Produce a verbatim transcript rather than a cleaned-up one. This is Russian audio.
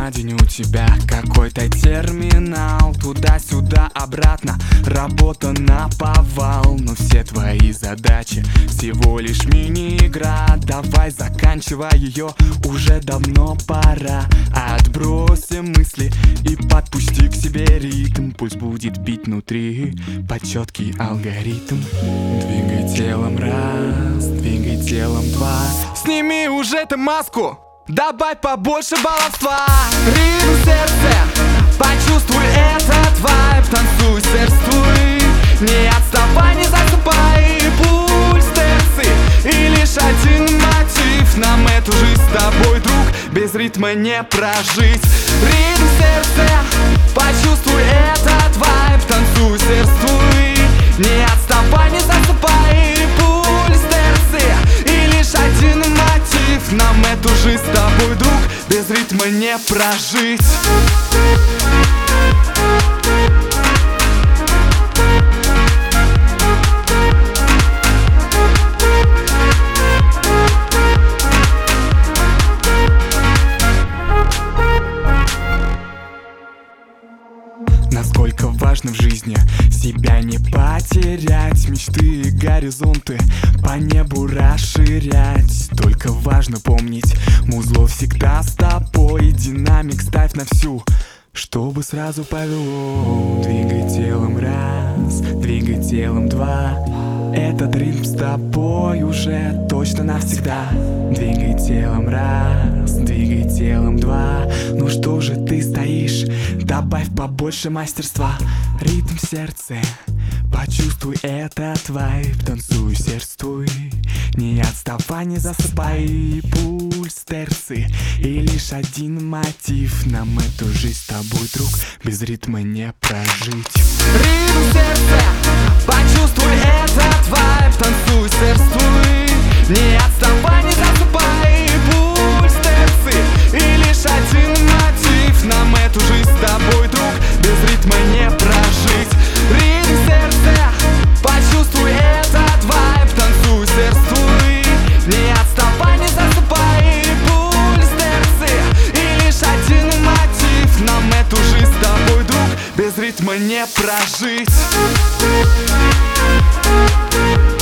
на день у тебя какой-то терминал. Туда-сюда, обратно, работа наповал. Но все твои задачи всего лишь мини-игра. Давай заканчивай ее, уже давно пора. Отбросим мысли и подпусти к себе ритм. Пульс будет бить внутри под четкий алгоритм. Двигай телом раз, двигай телом два. Сними уже ты маску, добавь побольше баловства. Ритм сердце, почувствуй этот вайб. Танцуй, сердствуй, не отставай, не засыпай. Пульс терции и лишь один мотив. Нам эту жизнь с тобой, друг, без ритма не прожить. Ритм сердце, почувствуй этот вайб. Танцуй, сердствуй, не отставай, не засыпай. Пульс терции и лишь один мотив. Нам эту жизнь с тобой, друг, без ритма не прожить. Насколько важно в жизни себя не потерять, мечты и горизонты по небу расширять. Только важно помнить, музло всегда с тобой. Динамик ставь на всю, чтобы сразу повело. Двигай телом раз, двигай телом два. Этот ритм с тобой уже точно навсегда. Двигай телом раз, двигай телом два. Ну что же ты стоишь? Добавь побольше мастерства. Ритм сердце, почувствуй этот вайб. Танцуй, сердствуй, не отставай, не засыпай. Пульс терции и лишь один мотив. Нам эту жизнь с тобой, друг, без ритма не прожить. Ритм сердце, почувствуй этот вайб. Танцуй, сердствуй, не отставай, не засыпай. Пульс терции и лишь один мотив. Нам эту жизнь с тобой, друг, без ритма не прожить. Ритм сердце, почувствуй этот вайб. Танцуй, сердствуй, не отставай, не засыпай. Пульс терции и лишь один мотив. Нам эту жизнь с тобой, друг, без ритма не прожить.